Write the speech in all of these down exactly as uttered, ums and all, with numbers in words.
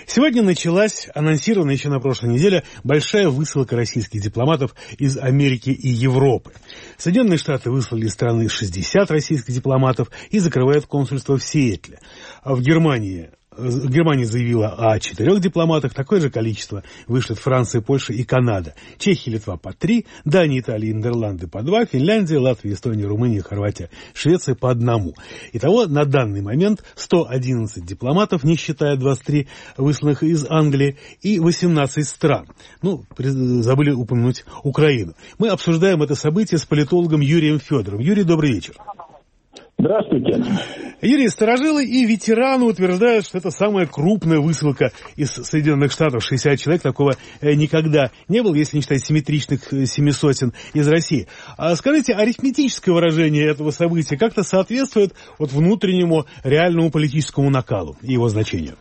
Сегодня началась, анонсированная еще на прошлой неделе, большая высылка российских дипломатов из Америки и Европы. Соединенные Штаты выслали из страны шестьдесят российских дипломатов и закрывают консульство в Сиэтле. А в Германии... Германия заявила о четырех дипломатах, такое же количество вышлет Франция, Польша и Канада. Чехия и Литва по три, Дания, Италия и Нидерланды по два, Финляндия, Латвия, Эстония, Румыния, Хорватия, Швеция по одному. Итого на данный момент сто одиннадцать дипломатов, не считая двадцать три высланных из Англии, и восемнадцать стран. Ну, забыли упомянуть Украину. Мы обсуждаем это событие с политологом Юрием Федоровым. Юрий, добрый вечер. Здравствуйте. Юрий, старожилы и ветераны утверждают, что это самая крупная высылка из Соединенных Штатов. шестьдесят человек, такого никогда не было, если не считать симметричных семи сотен из России. А скажите, арифметическое выражение этого события как-то соответствует вот внутреннему реальному политическому накалу и его значению?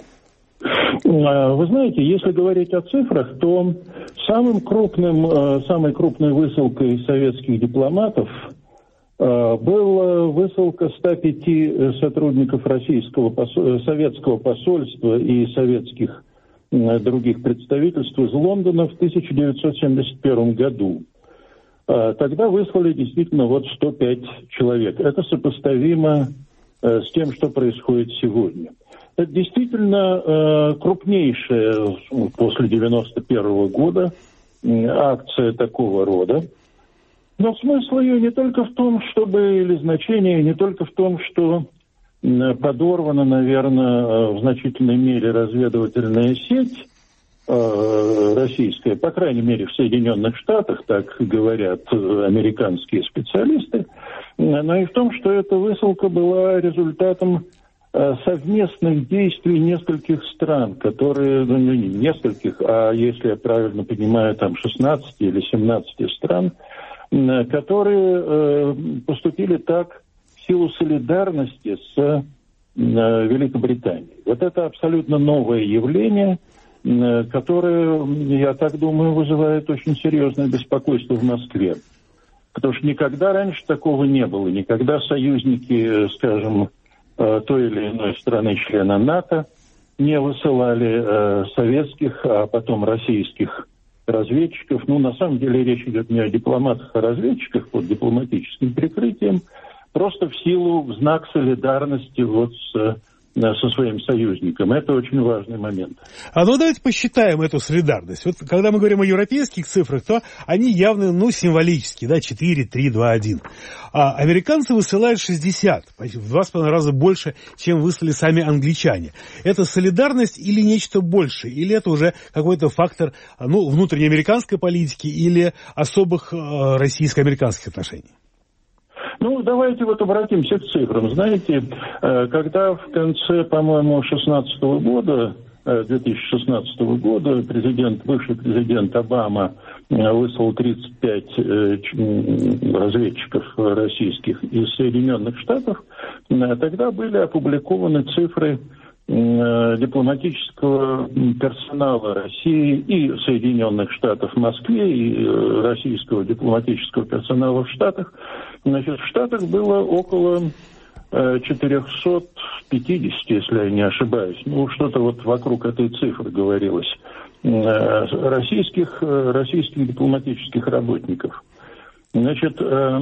Вы знаете, если говорить о цифрах, то самым крупным, самой крупной высылкой советских дипломатов была высылка ста пяти сотрудников российского, советского посольства и советских других представительств из Лондона в тысяча девятьсот семьдесят первом году. Тогда выслали действительно вот сто пять человек. Это сопоставимо с тем, что происходит сегодня. Это действительно крупнейшая после девяносто первого года акция такого рода. Но смысл ее не только в том, чтобы, или значение не только в том, что подорвана, наверное, в значительной мере разведывательная сеть э, российская, по крайней мере, в Соединенных Штатах, так говорят американские специалисты, но и в том, что эта высылка была результатом э, совместных действий нескольких стран, которые, ну, не нескольких, а если я правильно понимаю, там шестнадцать или семнадцать стран, которые э, поступили так в силу солидарности с э, Великобританией. Вот это абсолютно новое явление, э, которое, я так думаю, вызывает очень серьезное беспокойство в Москве. Потому что никогда раньше такого не было. Никогда союзники, скажем, э, той или иной страны-члена НАТО не высылали э, советских, а потом российских разведчиков. Ну, на самом деле речь идет не о дипломатах, а о разведчиках под дипломатическим прикрытием, просто в силу, в знак солидарности вот с, со своим союзником. Это очень важный момент. А ну давайте посчитаем эту солидарность. Вот когда мы говорим о европейских цифрах, то они явно, ну, символические, да, четыре, три, два, один. А американцы высылают шестьдесят, в два с половиной раза больше, чем выслали сами англичане. Это солидарность или нечто большее? Или это уже какой-то фактор, ну, внутренней американской политики или особых э, российско-американских отношений? Ну, давайте вот обратимся к цифрам. Знаете, когда в конце, по-моему, шестнадцатого года, две тысячи шестнадцатого года президент, бывший президент Обама выслал тридцать пять разведчиков российских из Соединенных Штатов, тогда были опубликованы цифры дипломатического персонала России и Соединенных Штатов в Москве, и российского дипломатического персонала в Штатах. Значит, в Штатах было около четыреста пятьдесят, если я не ошибаюсь. Ну, что-то вот вокруг этой цифры говорилось. Российских, российских дипломатических работников. Значит,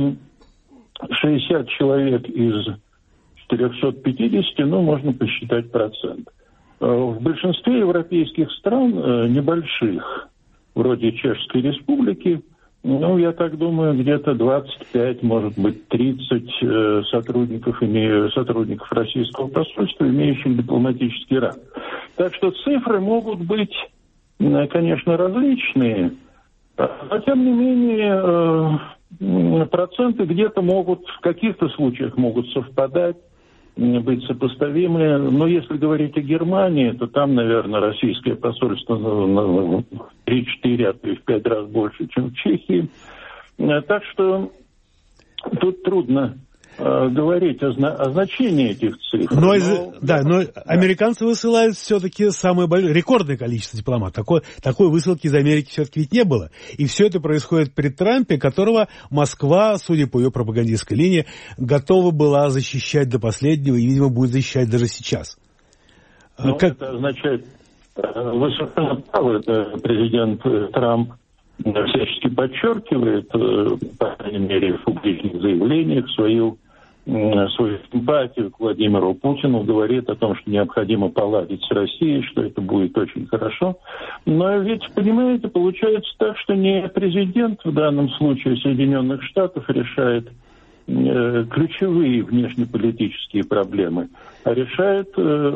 шестьдесят человек из четыреста пятьдесят, ну, можно посчитать процент. В большинстве европейских стран, небольших, вроде Чешской Республики, ну, я так думаю, где-то двадцать пять, может быть, тридцать сотрудников, сотрудников российского посольства, имеющих дипломатический ранг. Так что цифры могут быть, конечно, различные, но, тем не менее, проценты где-то могут, в каких-то случаях могут совпадать, быть сопоставимы. Но если говорить о Германии, то там, наверное, российское посольство в три-четыре, а то и в пять раз больше, чем в Чехии. Так что тут трудно э, говорить о, зна- о значении этих цифр. Но, но, да, но да. Американцы высылают все-таки самое большое, рекордное количество дипломатов. Такой, такой высылки из Америки все-таки ведь не было. И все это происходит при Трампе, которого Москва, судя по ее пропагандистской линии, готова была защищать до последнего и, видимо, будет защищать даже сейчас. Ну, как... это означает... Вы совершенно правы, президент Трамп всячески подчеркивает, по крайней мере, в публичных заявлениях свою, свою симпатию к Владимиру Путину, говорит о том, что необходимо поладить с Россией, что это будет очень хорошо. Но ведь, понимаете, получается так, что не президент в данном случае Соединенных Штатов решает э, ключевые внешнеполитические проблемы, а решает э,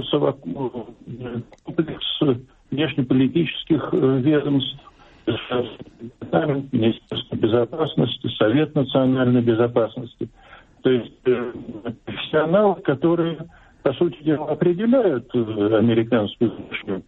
комплекс внешнеполитических э, ведомств, Министерство безопасности, Совет национальной безопасности. То есть э, профессионалы, которые, по сути дела, определяют э, американскую внешнюю.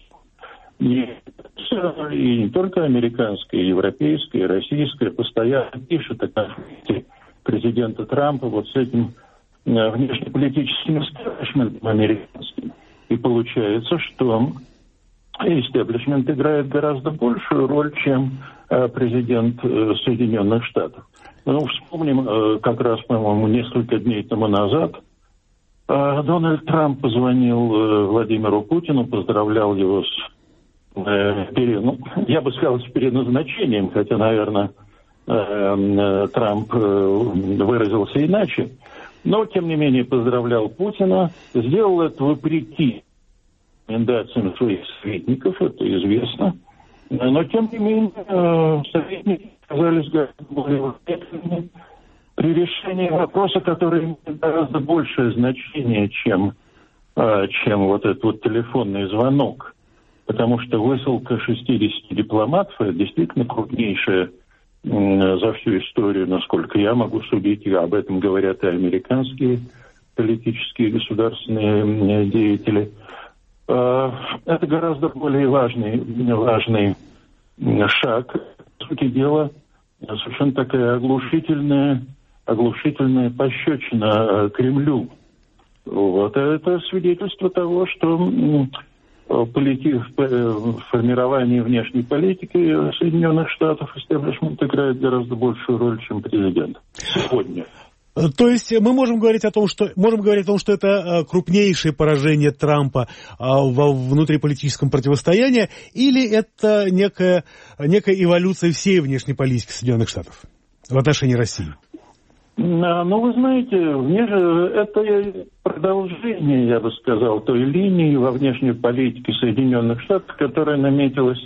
И, и не только американская, и европейская, и российская постоянно пишет о конфликте президента Трампа вот с этим э, внешнеполитическим истеблишментом американским. И получается, что истеблишмент играет гораздо большую роль, чем э, президент э, Соединенных Штатов. Ну, вспомним, э, как раз, по-моему, несколько дней тому назад э, Дональд Трамп позвонил э, Владимиру Путину, поздравлял его с, э, пере, ну, я бы сказал, с переназначением, хотя, наверное, э, э, Трамп э, выразился иначе. Но, тем не менее, поздравлял Путина, сделал это вопреки рекомендациям своих советников, это известно. Но, тем не менее, советники оказались гораздо более воспитанными при решении вопроса, который имеет гораздо большее значение, чем, чем вот этот вот телефонный звонок. Потому что высылка шестидесяти дипломатов – это действительно крупнейшая за всю историю, насколько я могу судить, и об этом говорят и американские политические государственные деятели. Это гораздо более важный, важный шаг. По сути дела, совершенно такая оглушительная, оглушительная пощечина Кремлю. Вот. Это свидетельство того, что полити... в формировании внешней политики Соединенных Штатов истеблишмент играет гораздо большую роль, чем президент сегодня. То есть мы можем говорить о том, что можем говорить о том, что это крупнейшее поражение Трампа во внутриполитическом противостоянии, или это некая, некая эволюция всей внешней политики Соединенных Штатов в отношении России? Ну, вы знаете, это продолжение, я бы сказал, той линии во внешней политике Соединенных Штатов, которая наметилась,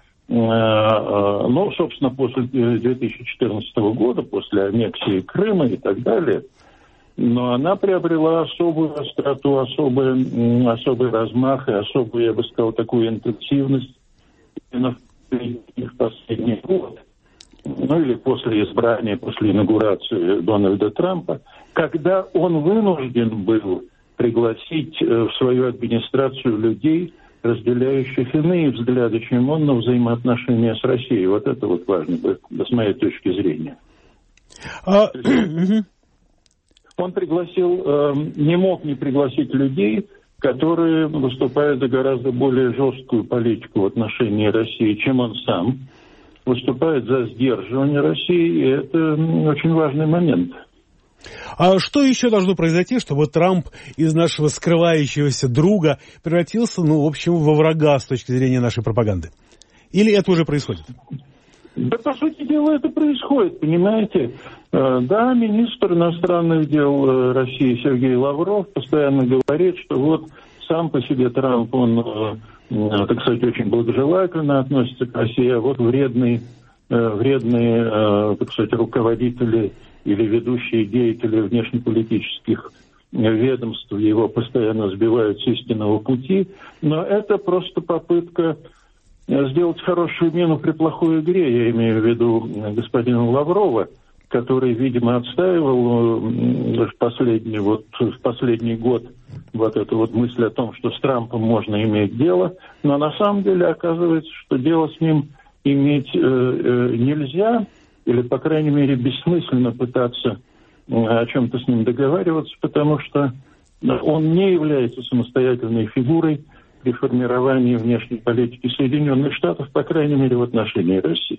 ну, собственно, после две тысячи четырнадцатого года, после аннексии Крыма и так далее. Но она приобрела особую остроту, особый, особый размах и особую, я бы сказал, такую интенсивность именно в последний год. Ну, или после избрания, после инаугурации Дональда Трампа, когда он вынужден был пригласить в свою администрацию людей, разделяющих иные взгляды, чем он, на взаимоотношения с Россией. Вот это вот важно, с моей точки зрения. А... Он пригласил, не мог не пригласить людей, которые выступают за гораздо более жесткую политику в отношении России, чем он сам. Выступает за сдерживание России, и это очень важный момент. А что еще должно произойти, чтобы Трамп из нашего скрывающегося друга превратился, ну, в общем, во врага с точки зрения нашей пропаганды? Или это уже происходит? Да, по сути дела, это происходит, понимаете. Да, министр иностранных дел России Сергей Лавров постоянно говорит, что вот сам по себе Трамп, он, так сказать, очень благожелательно относится к России, а вот вредные, вредные, так сказать, руководители или ведущие деятели внешнеполитических ведомств его постоянно сбивают с истинного пути. Но это просто попытка сделать хорошую мину при плохой игре. Я имею в виду господина Лаврова, который, видимо, отстаивал в последний, вот, в последний год вот эту вот мысль о том, что с Трампом можно иметь дело. Но на самом деле оказывается, что дело с ним иметь э, э, нельзя, или, по крайней мере, бессмысленно пытаться о чем-то с ним договариваться, потому что он не является самостоятельной фигурой при формировании внешней политики Соединенных Штатов, по крайней мере, в отношении России.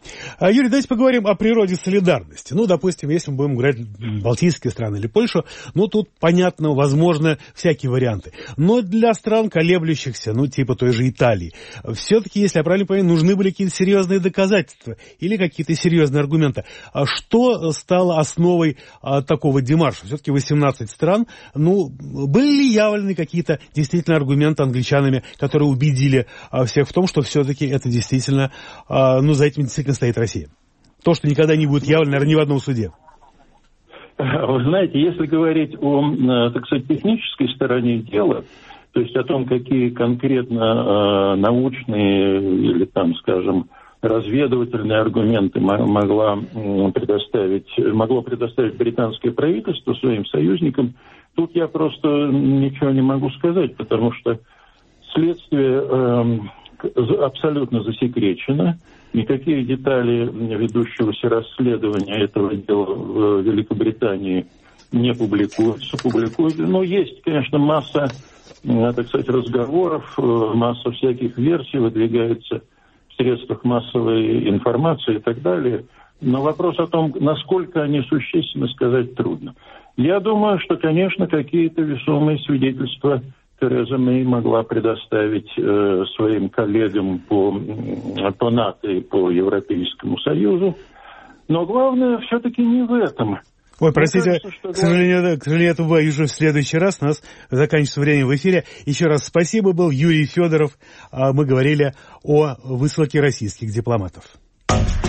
А, Юрий, давайте поговорим о природе солидарности. Ну, допустим, если мы будем говорить Балтийские страны или Польшу, ну, тут, понятно, возможно, всякие варианты. Но для стран, колеблющихся, ну, типа той же Италии, все-таки, если я правильно понимаю, нужны были какие-то серьезные доказательства или какие-то серьезные аргументы. А что стало основой а, такого демарша? Все-таки восемнадцать стран. Ну, были ли явлены какие-то действительно аргументы англичанами, которые убедили а, всех в том, что все-таки это действительно, а, ну, за этим действительно стоит Россия? То, что никогда не будет явлено, наверное, ни в одном суде. Вы знаете, если говорить о, так сказать, технической стороне дела, то есть о том, какие конкретно э, научные или, там, скажем, разведывательные аргументы могла предоставить, могло предоставить британское правительство своим союзникам, тут я просто ничего не могу сказать, потому что следствие э, абсолютно засекречено. Никакие детали ведущегося расследования этого дела в Великобритании не публикуются. Публикуются. Но есть, конечно, масса, так сказать, разговоров, масса всяких версий выдвигается в средствах массовой информации и так далее. Но вопрос о том, насколько они существенны, сказать трудно. Я думаю, что, конечно, какие-то весомые свидетельства Тереза Мэй могла предоставить э, своим коллегам по, по НАТО и по Европейскому Союзу. Но главное все-таки не в этом. Ой, простите, кажется, что... к, сожалению, да, к сожалению, это бывает уже в следующий раз. У нас заканчивается время в эфире. Еще раз спасибо, был Юрий Федоров. Мы говорили о высылке российских дипломатов.